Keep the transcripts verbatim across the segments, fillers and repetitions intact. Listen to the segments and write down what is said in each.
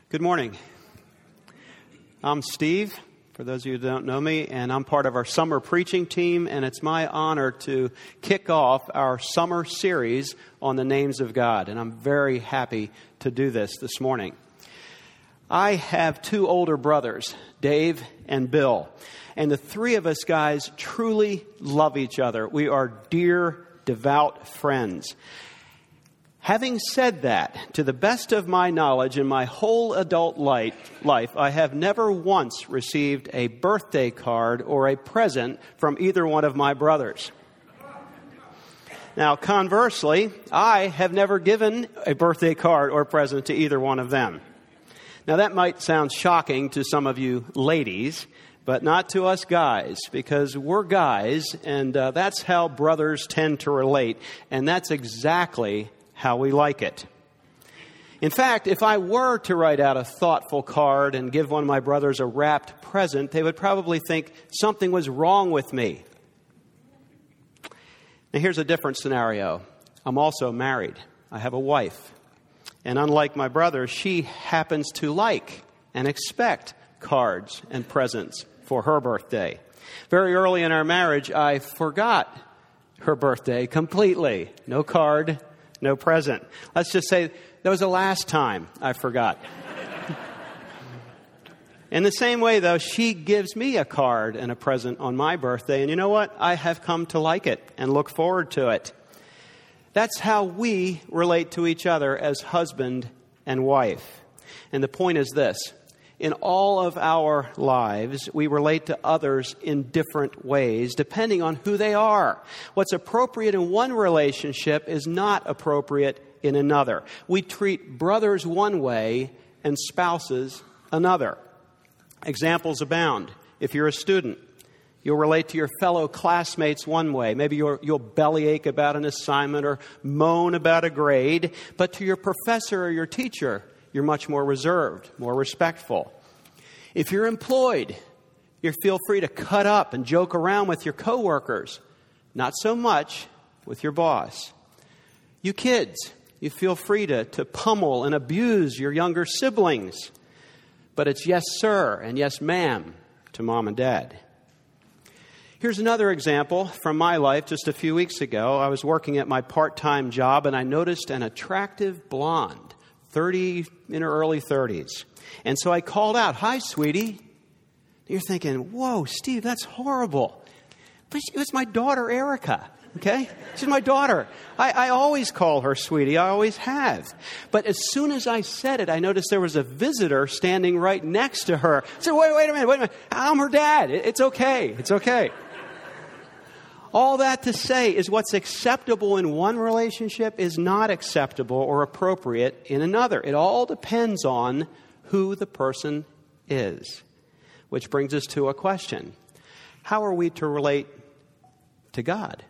Good morning. I'm Steve, for those of you who don't know me, and I'm part of our summer preaching team, and it's my honor to kick off our summer series on the names of God, and I'm very happy to do this this morning. I have two older brothers, Dave and Bill, and the three of us guys truly love each other. We are dear, devout friends. Having said that, to the best of my knowledge in my whole adult life, I have never once received a birthday card or a present from either one of my brothers. Now, conversely, I have never given a birthday card or present to either one of them. Now, that might sound shocking to some of you ladies, but not to us guys, because we're guys, and uh, that's how brothers tend to relate, and that's exactly how we like it. In fact, if I were to write out a thoughtful card and give one of my brothers a wrapped present, they would probably think something was wrong with me. Now, here's a different scenario. I'm also married. I have a wife. And unlike my brother, she happens to like and expect cards and presents for her birthday. Very early in our marriage, I forgot her birthday completely. No card, no present. Let's just say that was the last time I forgot. In the same way, though, she gives me a card and a present on my birthday. And you know what? I have come to like it and look forward to it. That's how we relate to each other as husband and wife. And the point is this. In all of our lives, we relate to others in different ways, depending on who they are. What's appropriate in one relationship is not appropriate in another. We treat brothers one way and spouses another. Examples abound. If you're a student, you'll relate to your fellow classmates one way. Maybe you'll, you'll bellyache about an assignment or moan about a grade. But to your professor or your teacher, you're much more reserved, more respectful. If you're employed, you feel free to cut up and joke around with your coworkers. Not so much with your boss. You kids, you feel free to, to pummel and abuse your younger siblings. But it's yes, sir, and yes, ma'am to mom and dad. Here's another example from my life. Just a few weeks ago, I was working at my part-time job, and I noticed an attractive blonde, thirty in her early thirties. And so I called out, "Hi, sweetie." You're thinking, "Whoa, Steve, that's horrible." But it was my daughter, Erica. Okay? She's my daughter. I, I always call her sweetie. I always have. But as soon as I said it, I noticed there was a visitor standing right next to her. I said, wait, wait a minute, wait a minute. I'm her dad. It, it's okay. It's okay. All that to say is what's acceptable in one relationship is not acceptable or appropriate in another. It all depends on who the person is. Which brings us to a question. How are we to relate to God?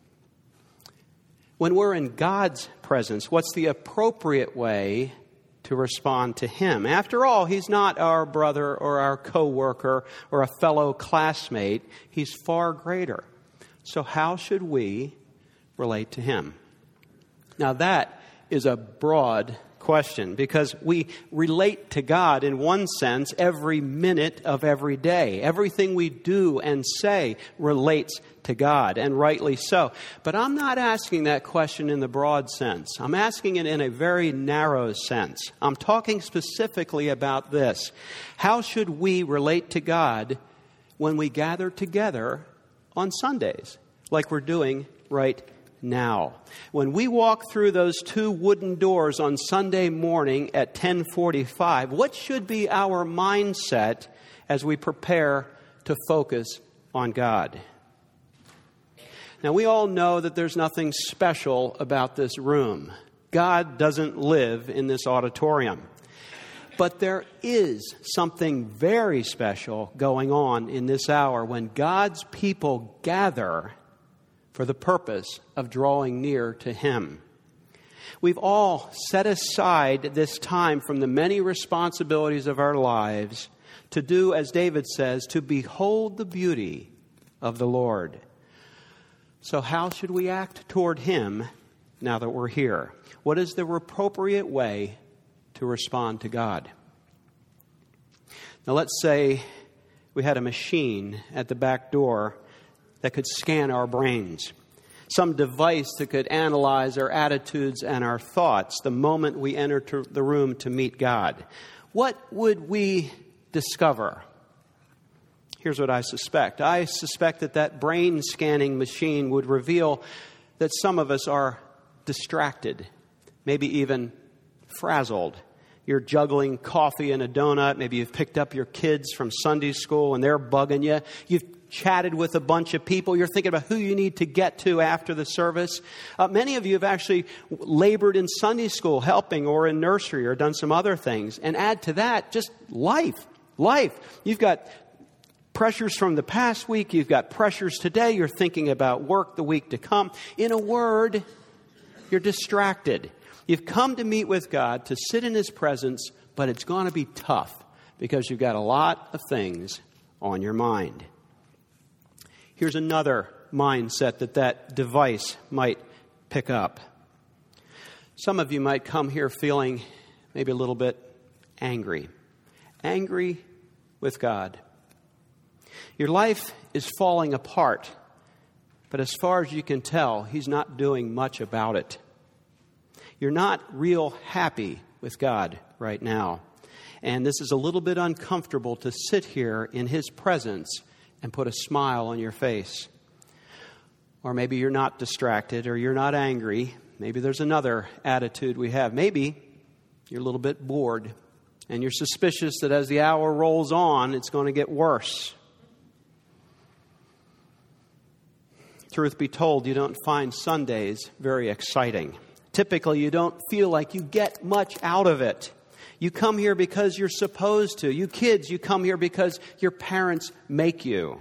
When we're in God's presence, what's the appropriate way to respond to Him? After all, He's not our brother or our coworker or a fellow classmate. He's far greater. So how should we relate to Him? Now that is a broad question because we relate to God in one sense every minute of every day. Everything we do and say relates to God, and rightly so. But I'm not asking that question in the broad sense. I'm asking it in a very narrow sense. I'm talking specifically about this. How should we relate to God when we gather together on Sundays, like we're doing right now? When we walk through those two wooden doors on Sunday morning at ten forty-five, what should be our mindset as we prepare to focus on God? Now, we all know that there's nothing special about this room. God doesn't live in this auditorium. But there is something very special going on in this hour when God's people gather for the purpose of drawing near to Him. We've all set aside this time from the many responsibilities of our lives to do, as David says, to behold the beauty of the Lord. So how should we act toward Him now that we're here? What is the appropriate way to respond to God? Now let's say we had a machine at the back door that could scan our brains. Some device that could analyze our attitudes and our thoughts the moment we enter the room to meet God. What would we discover? Here's what I suspect. I suspect that that brain scanning machine would reveal that some of us are distracted, maybe even frazzled. You're juggling coffee and a donut. Maybe you've picked up your kids from Sunday school and they're bugging you. You've chatted with a bunch of people. You're thinking about who you need to get to after the service. Uh, many of you have actually labored in Sunday school helping, or in nursery, or done some other things. And add to that just life. Life. You've got pressures from the past week. You've got pressures today. You're thinking about work the week to come. In a word, you're distracted. You've come to meet with God, to sit in His presence, but it's going to be tough because you've got a lot of things on your mind. Here's another mindset that that device might pick up. Some of you might come here feeling maybe a little bit angry. Angry with God. Your life is falling apart, but as far as you can tell, He's not doing much about it. You're not real happy with God right now. And this is a little bit uncomfortable to sit here in His presence and put a smile on your face. Or maybe you're not distracted, or you're not angry. Maybe there's another attitude we have. Maybe you're a little bit bored, and you're suspicious that as the hour rolls on, it's going to get worse. Truth be told, you don't find Sundays very exciting. Typically, you don't feel like you get much out of it. You come here because you're supposed to. You kids, you come here because your parents make you.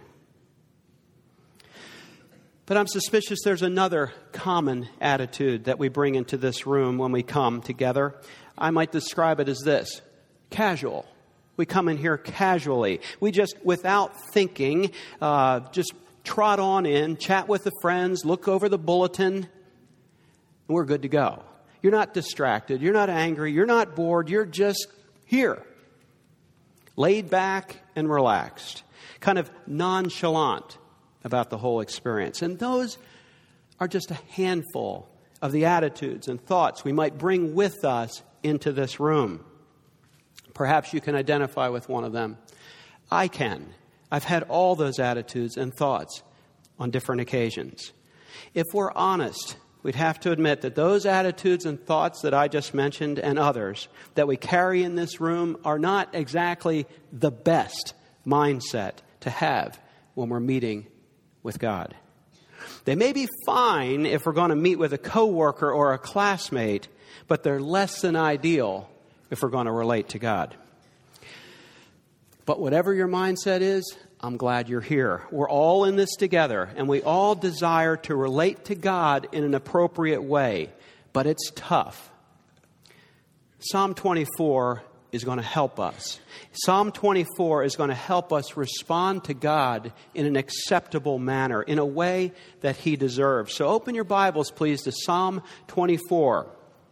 But I'm suspicious there's another common attitude that we bring into this room when we come together. I might describe it as this: casual. We come in here casually. We just, without thinking, uh, just trot on in, chat with the friends, look over the bulletin, and we're good to go. You're not distracted. You're not angry. You're not bored. You're just here, laid back and relaxed, kind of nonchalant about the whole experience. And those are just a handful of the attitudes and thoughts we might bring with us into this room. Perhaps you can identify with one of them. I can. I've had all those attitudes and thoughts on different occasions. If we're honest, we'd have to admit that those attitudes and thoughts that I just mentioned, and others that we carry in this room, are not exactly the best mindset to have when we're meeting with God. They may be fine if we're going to meet with a coworker or a classmate, but they're less than ideal if we're going to relate to God. But whatever your mindset is, I'm glad you're here. We're all in this together, and we all desire to relate to God in an appropriate way, but it's tough. Psalm twenty-four is going to help us. Psalm twenty-four is going to help us respond to God in an acceptable manner, in a way that He deserves. So open your Bibles, please, to Psalm twenty-four.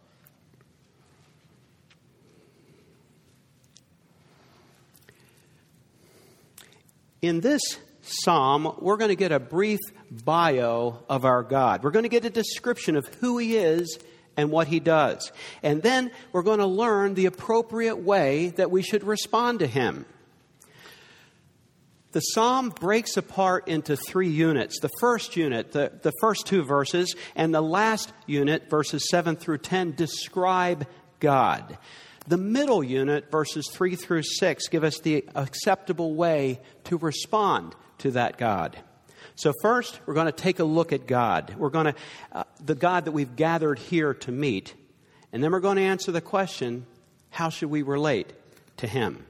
In this psalm, we're going to get a brief bio of our God. We're going to get a description of who He is and what He does. And then we're going to learn the appropriate way that we should respond to Him. The psalm breaks apart into three units. The first unit, the, the first two verses, and the last unit, verses seven through ten, describe God. The middle unit, verses three through six, give us the acceptable way to respond to that God. So first, we're going to take a look at God. We're going to, uh, the God that we've gathered here to meet. And then we're going to answer the question, how should we relate to Him?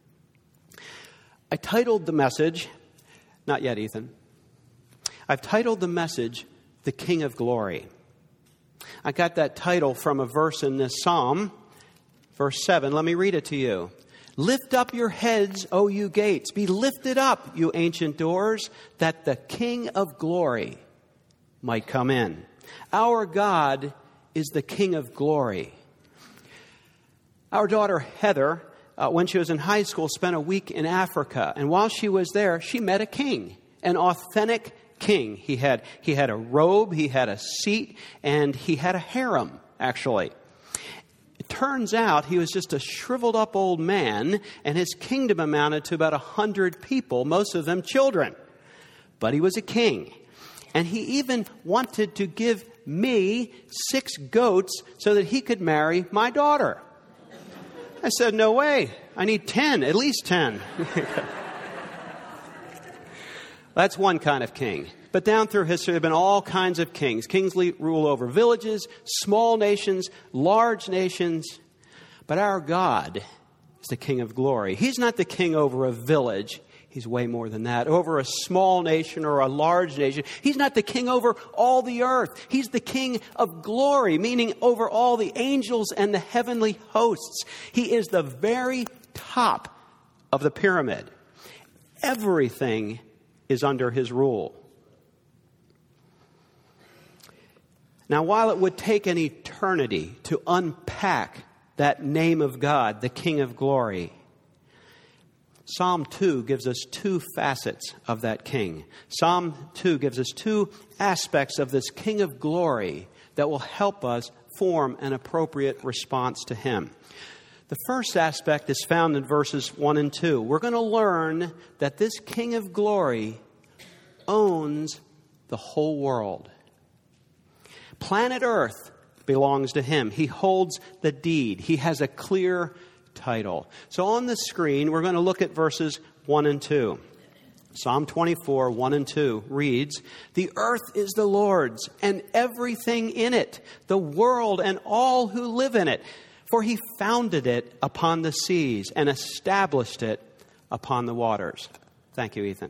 I titled the message, not yet, Ethan. I've titled the message, The King of Glory. I got that title from a verse in this psalm. Verse seven, let me read it to you. Lift up your heads, O you gates. Be lifted up, you ancient doors, that the King of glory might come in. Our God is the King of glory. Our daughter Heather uh, when she was in high school, spent a week in Africa. And while she was there, she met a king, an authentic king. He had, he had a robe, he had a seat, and he had a harem, actually. It turns out he was just a shriveled up old man, and his kingdom amounted to about a hundred people, most of them children. But he was a king. And he even wanted to give me six goats so that he could marry my daughter. I said, no way. I need ten, at least ten. That's one kind of king. But down through history, there have been all kinds of kings. Kings rule over villages, small nations, large nations. But our God is the King of glory. He's not the king over a village. He's way more than that. Over a small nation or a large nation. He's not the king over all the earth. He's the King of glory, meaning over all the angels and the heavenly hosts. He is the very top of the pyramid. Everything is under his rule. Now, while it would take an eternity to unpack that name of God, the King of glory, Psalm two gives us two facets of that king. Psalm two gives us two aspects of this King of glory that will help us form an appropriate response to him. The first aspect is found in verses one and two. We're going to learn that this King of glory owns the whole world. Planet Earth belongs to him. He holds the deed. He has a clear title. So on the screen, we're going to look at verses one and two. Psalm twenty-four, one and two reads, "The earth is the Lord's, and everything in it, the world and all who live in it. For he founded it upon the seas and established it upon the waters." Thank you, Ethan.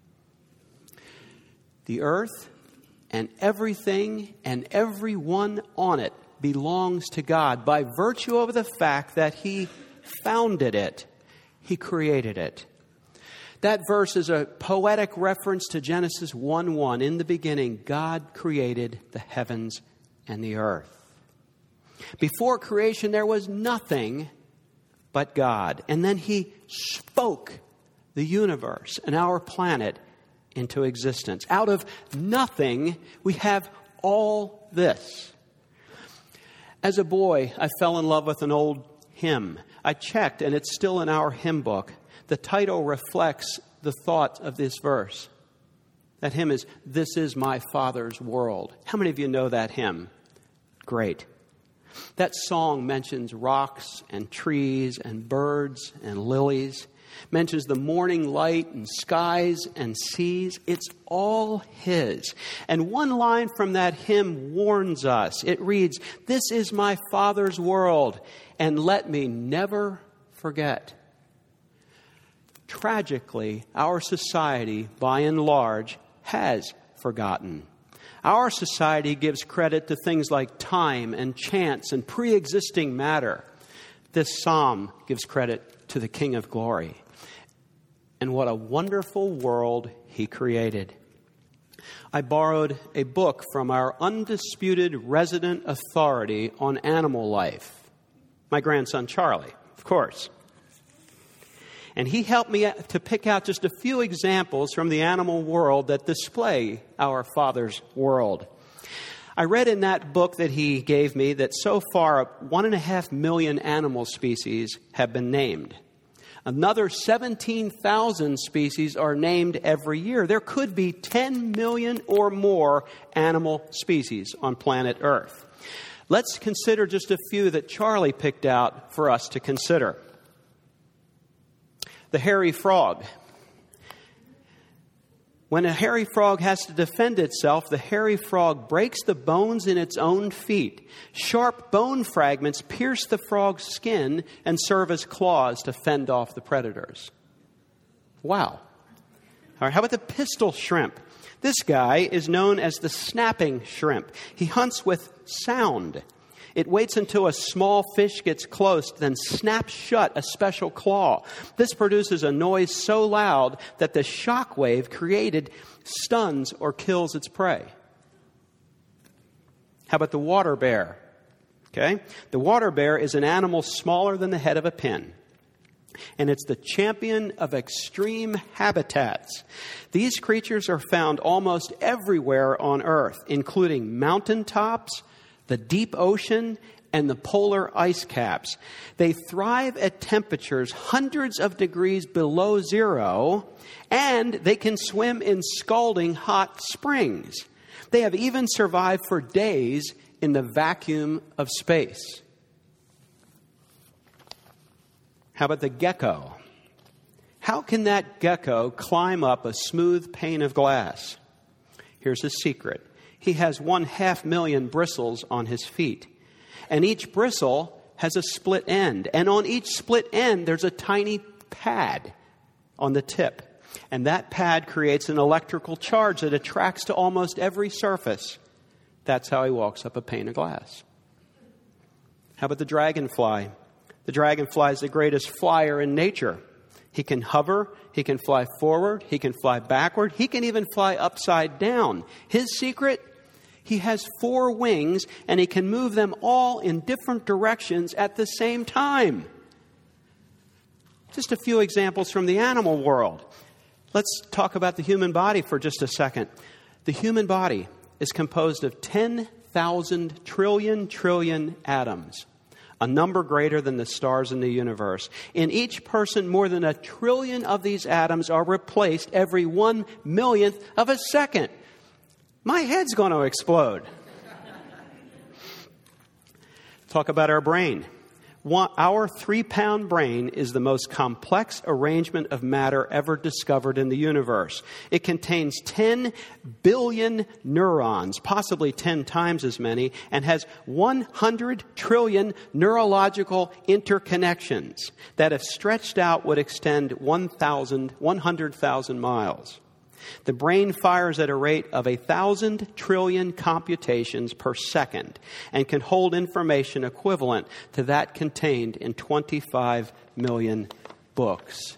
The earth and everything and everyone on it belongs to God by virtue of the fact that he founded it. He created it. That verse is a poetic reference to Genesis one one. In the beginning, God created the heavens and the earth. Before creation, there was nothing but God. And then he spoke the universe and our planet into existence. Out of nothing, we have all this. As a boy, I fell in love with an old hymn. I checked, and it's still in our hymn book. The title reflects the thought of this verse. That hymn is, "This is my Father's world." How many of you know that hymn? Great. That song mentions rocks and trees and birds and lilies. Mentions the morning light and skies and seas. It's all his. And one line from that hymn warns us. It reads, "This is my Father's world, and let me never forget." Tragically, our society, by and large, has forgotten. Our society gives credit to things like time and chance and pre-existing matter. This psalm gives credit to the King of glory. And what a wonderful world he created. I borrowed a book from our undisputed resident authority on animal life, my grandson Charlie, of course. And he helped me to pick out just a few examples from the animal world that display our Father's world. I read in that book that he gave me that so far one and a half million animal species have been named. Another seventeen thousand species are named every year. There could be ten million or more animal species on planet Earth. Let's consider just a few that Charlie picked out for us to consider. The hairy frog. When a hairy frog has to defend itself, the hairy frog breaks the bones in its own feet. Sharp bone fragments pierce the frog's skin and serve as claws to fend off the predators. Wow. All right, how about the pistol shrimp? This guy is known as the snapping shrimp. He hunts with sound. It waits until a small fish gets close, then snaps shut a special claw. This produces a noise so loud that the shock wave created stuns or kills its prey. How about the water bear? Okay, the water bear is an animal smaller than the head of a pin. And it's the champion of extreme habitats. These creatures are found almost everywhere on Earth, including mountaintops, the deep ocean, and the polar ice caps. They thrive at temperatures hundreds of degrees below zero, and they can swim in scalding hot springs. They have even survived for days in the vacuum of space. How about the gecko? How can that gecko climb up a smooth pane of glass? Here's his secret. He has one half million bristles on his feet. And each bristle has a split end. And on each split end, there's a tiny pad on the tip. And that pad creates an electrical charge that attracts to almost every surface. That's how he walks up a pane of glass. How about the dragonfly? The dragonfly is the greatest flyer in nature. He can hover, he can fly forward, he can fly backward, he can even fly upside down. His secret? He has four wings and he can move them all in different directions at the same time. Just a few examples from the animal world. Let's talk about the human body for just a second. The human body is composed of ten thousand trillion trillion atoms, a number greater than the stars in the universe. In each person, more than a trillion of these atoms are replaced every one millionth of a second. My head's going to explode. Talk about our brain. One, our three-pound brain is the most complex arrangement of matter ever discovered in the universe. It contains ten billion neurons, possibly ten times as many, and has one hundred trillion neurological interconnections that, if stretched out, would extend one hundred thousand miles. The brain fires at a rate of a thousand trillion computations per second and can hold information equivalent to that contained in twenty-five million books.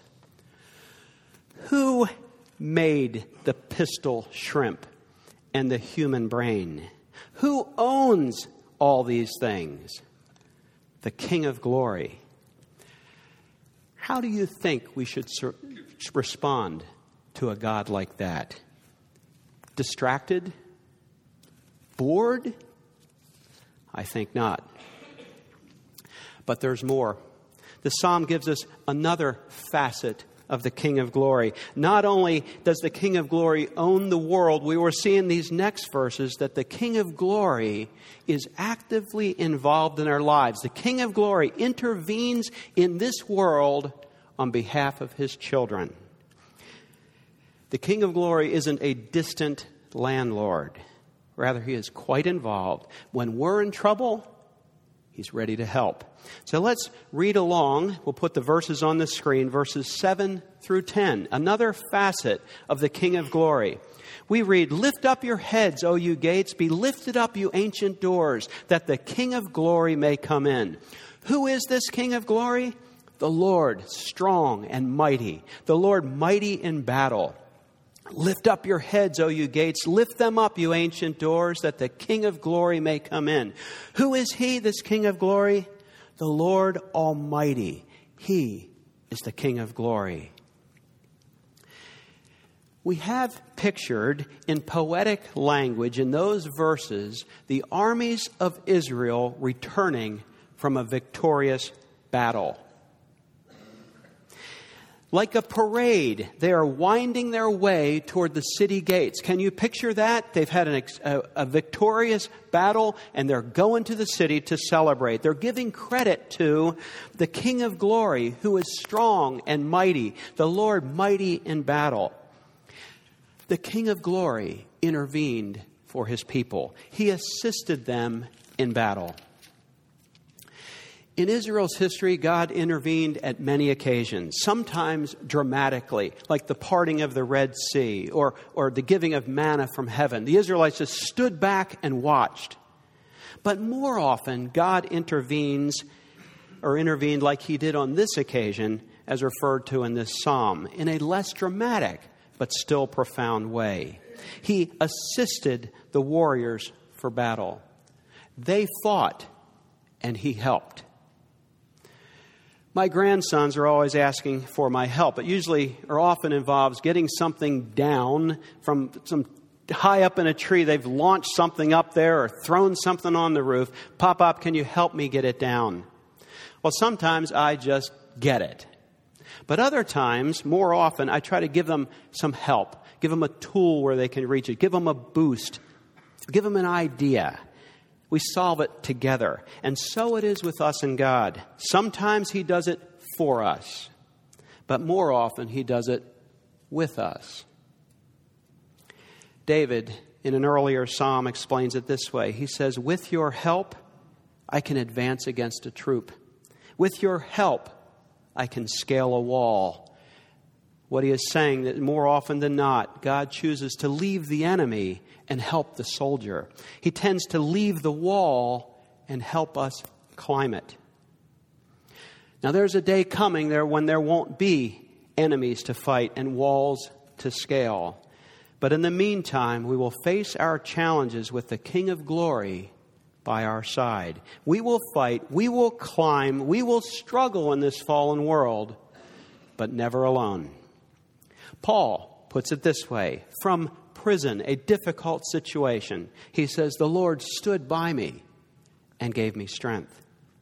Who made the pistol shrimp and the human brain? Who owns all these things? The King of Glory. How do you think we should sur- respond to a God like that? Distracted? Bored? I think not. But there's more. The psalm gives us another facet of the King of Glory. Not only does the King of Glory own the world, we will see in these next verses that the King of Glory is actively involved in our lives. The King of Glory intervenes in this world on behalf of his children. The King of Glory isn't a distant landlord. Rather, he is quite involved. When we're in trouble, he's ready to help. So let's read along. We'll put the verses on the screen, verses seven through ten. Another facet of the King of Glory. We read, "Lift up your heads, O you gates. Be lifted up, you ancient doors, that the King of Glory may come in." Who is this King of Glory? The Lord, strong and mighty. The Lord, mighty in battle. Lift up your heads, O you gates. Lift them up, you ancient doors, that the King of Glory may come in. Who is he, this King of Glory? The Lord Almighty. He is the King of Glory. We have pictured in poetic language in those verses the armies of Israel returning from a victorious battle. Like a parade, they are winding their way toward the city gates. Can you picture that? They've had an, a, a victorious battle and they're going to the city to celebrate. They're giving credit to the King of Glory, who is strong and mighty, the Lord mighty in battle. The King of Glory intervened for his people. He assisted them in battle. In Israel's history, God intervened at many occasions, sometimes dramatically, like the parting of the Red Sea or, or the giving of manna from heaven. The Israelites just stood back and watched. But more often, God intervenes or intervened like he did on this occasion, as referred to in this psalm, in a less dramatic but still profound way. He assisted the warriors for battle. They fought and he helped. My grandsons are always asking for my help. It usually or often involves getting something down from some high up in a tree. They've launched something up there or thrown something on the roof. Pop, Pop, can you help me get it down? Well, sometimes I just get it. But other times, more often, I try to give them some help. Give them a tool where they can reach it. Give them a boost. Give them an idea. We solve it together. And so it is with us and God. Sometimes He does it for us. But more often, He does it with us. David, in an earlier psalm, explains it this way. He says, with your help, I can advance against a troop. With your help, I can scale a wall. What he is saying that more often than not, God chooses to leave the enemy and help the soldier. He tends to leave the wall and help us climb it. Now there's a day coming there when there won't be enemies to fight and walls to scale. But in the meantime, we will face our challenges with the King of Glory by our side. We will fight, we will climb, we will struggle in this fallen world, but never alone. Paul puts it this way, from prison, a difficult situation, he says, the Lord stood by me and gave me strength.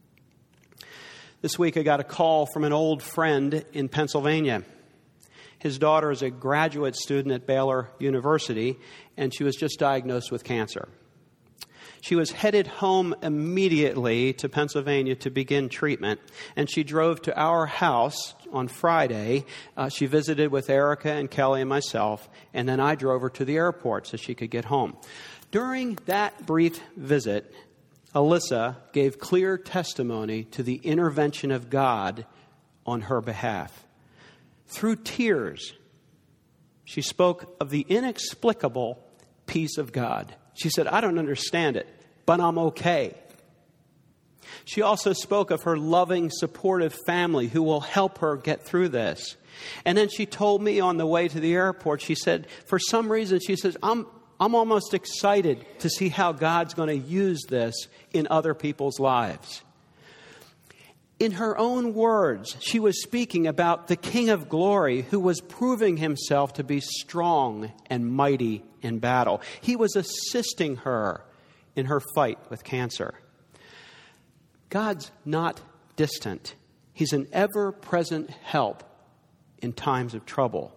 This week I got a call from an old friend in Pennsylvania. His daughter is a graduate student at Baylor University, and she was just diagnosed with cancer. She was headed home immediately to Pennsylvania to begin treatment, and she drove to our house on Friday. Uh, she visited with Erica and Kelly and myself, and then I drove her to the airport so she could get home. During that brief visit, Alyssa gave clear testimony to the intervention of God on her behalf. Through tears, she spoke of the inexplicable peace of God. She said, I don't understand it, but I'm okay. She also spoke of her loving, supportive family who will help her get through this. And then she told me on the way to the airport, she said, for some reason, she says, I'm I'm almost excited to see how God's going to use this in other people's lives. In her own words, she was speaking about the King of Glory who was proving himself to be strong and mighty in battle. He was assisting her in her fight with cancer. God's not distant. He's an ever-present help in times of trouble.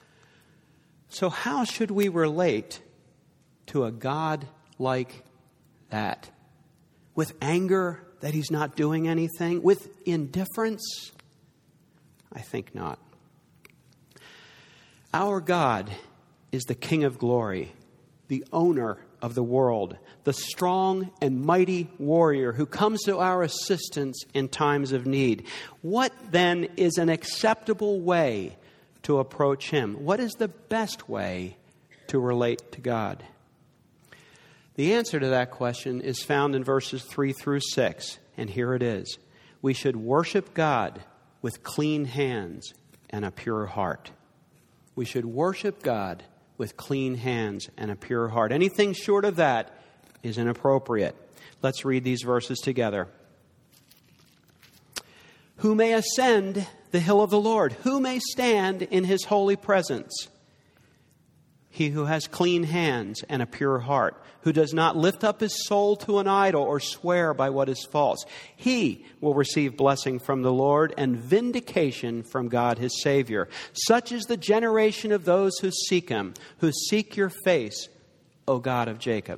So how should we relate to a God like that? With anger that He's not doing anything? With indifference? I think not. Our God is the King of Glory, the owner of the world, the strong and mighty warrior who comes to our assistance in times of need. What then is an acceptable way to approach Him? What is the best way to relate to God? The answer to that question is found in verses three through six, and here it is. We should worship God with clean hands and a pure heart. We should worship God with clean hands and a pure heart. Anything short of that is inappropriate. Let's read these verses together. Who may ascend the hill of the Lord? Who may stand in His holy presence? He who has clean hands and a pure heart, who does not lift up his soul to an idol or swear by what is false. He will receive blessing from the Lord and vindication from God his Savior. Such is the generation of those who seek Him, who seek your face, O God of Jacob.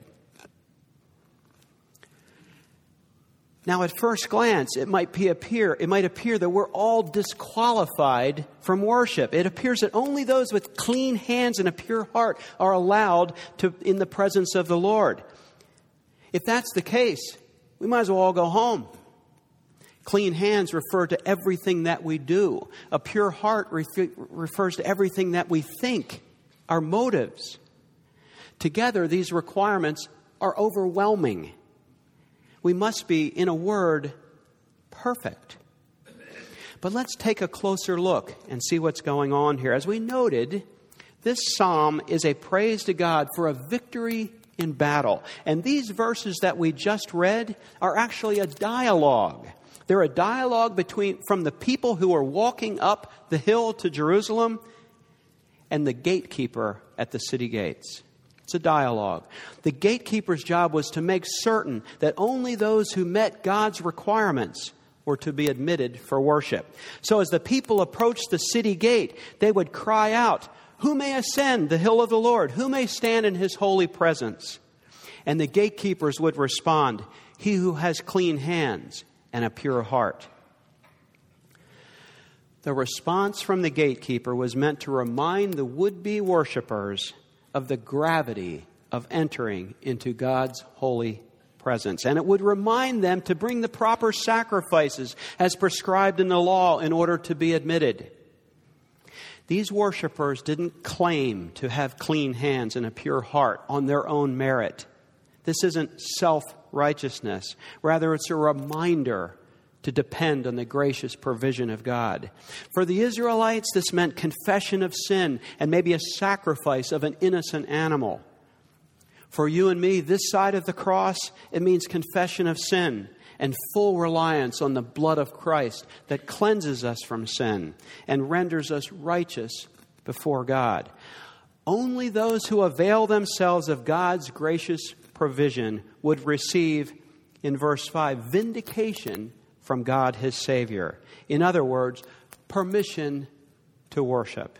Now, at first glance, it might be appear it might appear that we're all disqualified from worship. It appears that only those with clean hands and a pure heart are allowed to in the presence of the Lord. If that's the case, we might as well all go home. Clean hands refer to everything that we do. A pure heart refer, refers to everything that we think, our motives. Together, these requirements are overwhelming. We must be, in a word, perfect. But let's take a closer look and see what's going on here. As we noted, this psalm is a praise to God for a victory in battle. And these verses that we just read are actually a dialogue. They're a dialogue between from the people who are walking up the hill to Jerusalem and the gatekeeper at the city gates. It's a dialogue. The gatekeeper's job was to make certain that only those who met God's requirements were to be admitted for worship. So as the people approached the city gate, they would cry out, "Who may ascend the hill of the Lord? Who may stand in his holy presence?" And the gatekeepers would respond, "He who has clean hands and a pure heart." The response from the gatekeeper was meant to remind the would-be worshipers of the gravity of entering into God's holy presence. And it would remind them to bring the proper sacrifices as prescribed in the law in order to be admitted. These worshipers didn't claim to have clean hands and a pure heart on their own merit. This isn't self-righteousness. Rather, it's a reminder to depend on the gracious provision of God. For the Israelites, this meant confession of sin and maybe a sacrifice of an innocent animal. For you and me, this side of the cross, it means confession of sin and full reliance on the blood of Christ that cleanses us from sin and renders us righteous before God. Only those who avail themselves of God's gracious provision would receive, in verse five, vindication from God, his Savior. In other words, permission to worship.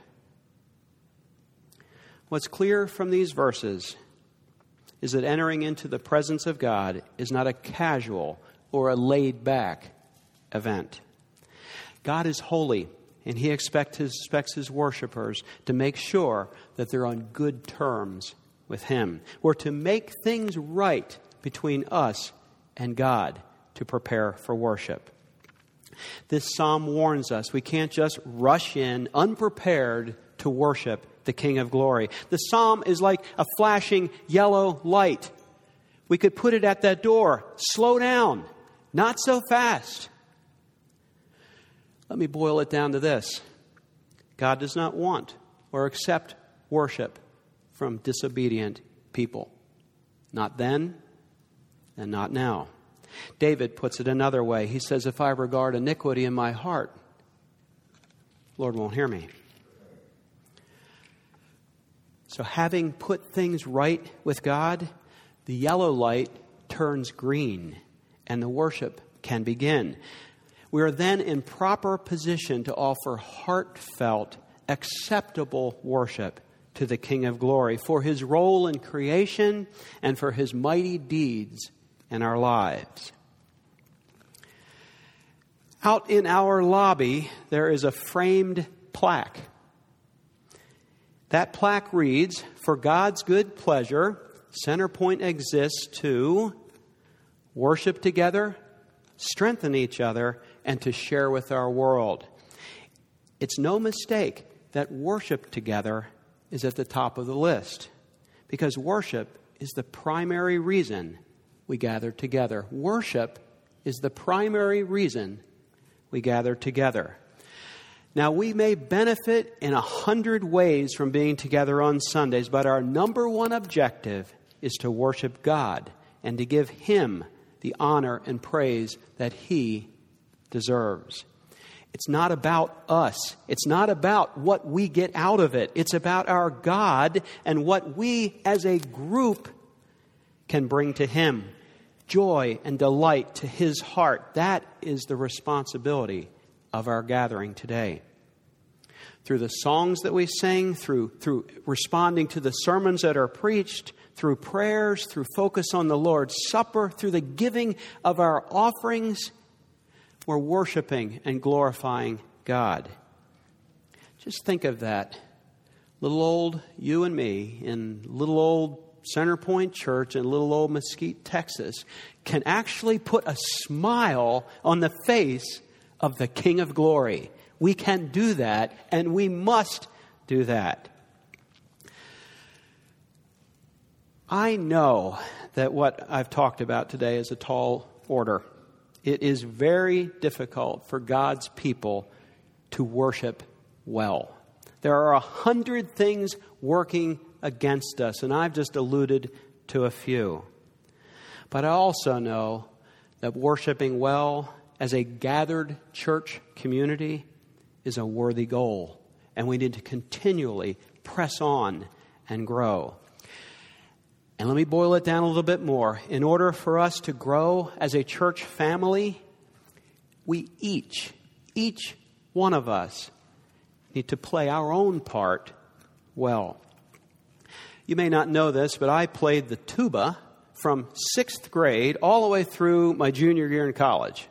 What's clear from these verses is that entering into the presence of God is not a casual or a laid-back event. God is holy, and he expect his, expects his worshipers to make sure that they're on good terms with him. We're to make things right between us and God to prepare for worship. This psalm warns us we can't just rush in unprepared to worship the King of Glory. The psalm is like a flashing yellow light. We could put it at that door. Slow down. Not so fast. Let me boil it down to this. God does not want or accept worship from disobedient people. Not then and not now. David puts it another way. He says, if I regard iniquity in my heart, the Lord won't hear me. So having put things right with God, the yellow light turns green and the worship can begin. We are then in proper position to offer heartfelt, acceptable worship to the King of Glory for his role in creation and for his mighty deeds in our lives. Out in our lobby, there is a framed plaque. That plaque reads, "For God's good pleasure, Centerpoint exists to worship together, strengthen each other, and to share with our world." It's no mistake that worship together is at the top of the list, because worship is the primary reason we gather together. Worship is the primary reason we gather together. Now, we may benefit in a hundred ways from being together on Sundays, but our number one objective is to worship God and to give him the honor and praise that he deserves. It's not about us. It's not about what we get out of it. It's about our God and what we as a group can bring to him. Joy and delight to his heart. That is the responsibility of our gathering today. Through the songs that we sing, through, through responding to the sermons that are preached, through prayers, through focus on the Lord's Supper, through the giving of our offerings, we're worshiping and glorifying God. Just think of that. Little old you and me in little old Centerpoint Church in little old Mesquite, Texas, can actually put a smile on the face of the King of Glory. We can do that, and we must do that. I know that what I've talked about today is a tall order. It is very difficult for God's people to worship well. There are a hundred things working against us, and I've just alluded to a few. But I also know that worshiping well as a gathered church community is a worthy goal, and we need to continually press on and grow. And let me boil it down a little bit more. In order for us to grow as a church family, we each, each one of us, need to play our own part well. You may not know this, but I played the tuba from sixth grade all the way through my junior year in college.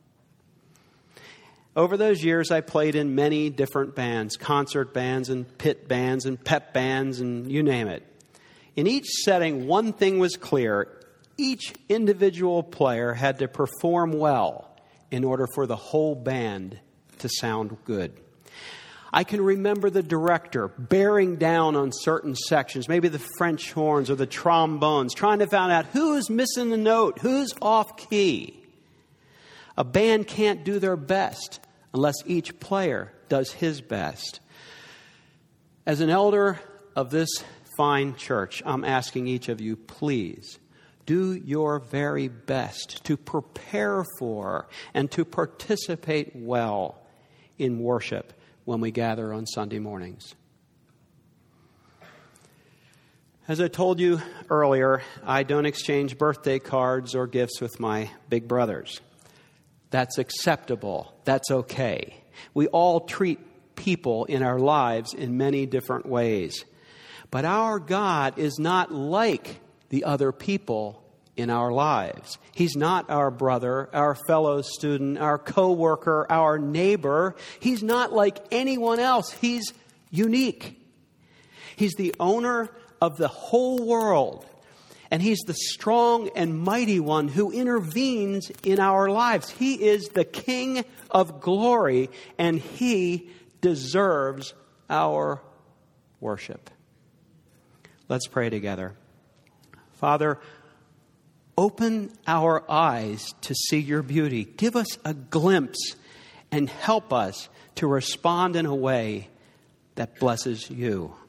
Over those years, I played in many different bands, concert bands and pit bands and pep bands and you name it. In each setting, one thing was clear. Each individual player had to perform well in order for the whole band to sound good. I can remember the director bearing down on certain sections, maybe the French horns or the trombones, trying to find out who's missing the note, who's off key. A band can't do their best unless each player does his best. As an elder of this fine church, I'm asking each of you, please, do your very best to prepare for and to participate well in worship when we gather on Sunday mornings. As I told you earlier, I don't exchange birthday cards or gifts with my big brothers. That's acceptable. That's okay. We all treat people in our lives in many different ways. But our God is not like the other people in our lives. He's not our brother, our fellow student, our coworker, our neighbor. He's not like anyone else. He's unique. He's the owner of the whole world. And He's the strong and mighty one who intervenes in our lives. He is the King of glory, and He deserves our worship. Let's pray together. Father, open our eyes to see Your beauty. Give us a glimpse and help us to respond in a way that blesses You.